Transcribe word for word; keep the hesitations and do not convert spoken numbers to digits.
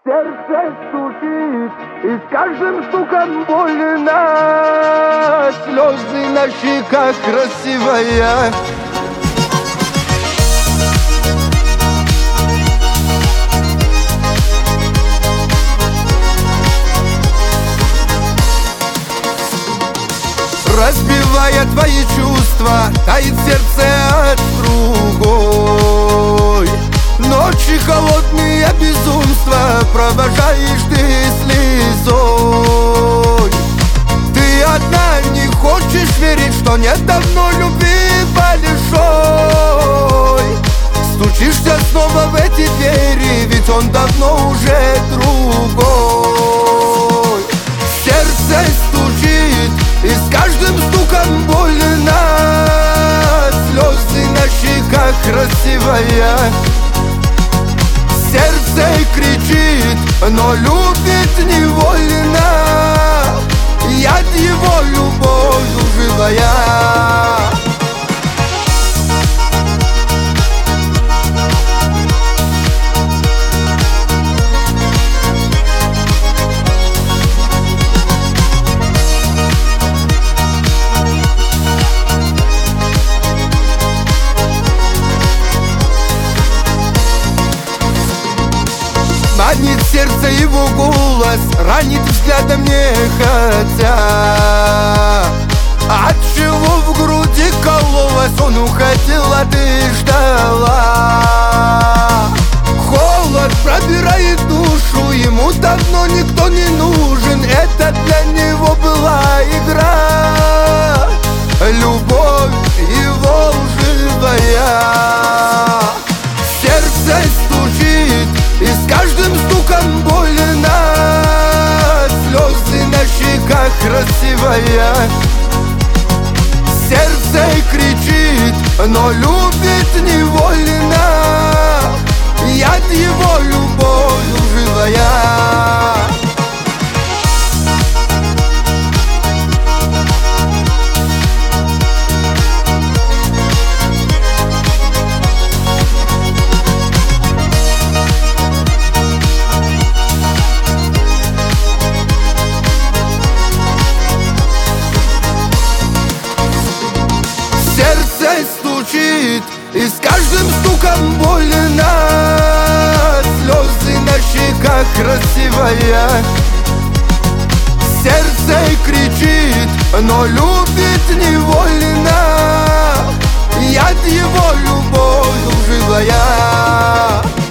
Сердце стучит, и с каждым стуком больно. Слезы на щеках красивая. Разбивая твои чувства, тает сердце от другой. Ночи холодные безумства провожаешь ты слезой. Ты одна не хочешь верить, что нет давно любви большой. Стучишься снова в эти двери, ведь он давно уже другой. Сердце стучит, и с каждым стуком больно. Слезы на щеках красивая. Сердце кричит, но любит невольно. Я его любовью живая. Манит сердце его голос, ранит взглядом нехотя. Отчего в груди кололось, он уходил, а ты ждала. Холод пробирает душу, ему давно никто не нужен. Это для него была игра, любовь его лживая. Сердце стучит, и с каждым стуком больно. Слезы на щеках красивая. Сердце кричит, но любит невольно. Я его любовью живая. Сердце стучит, и с каждым стуком больно. Слезы на щеках красивая. Сердце кричит, но любит невольно. Я его любовью живая.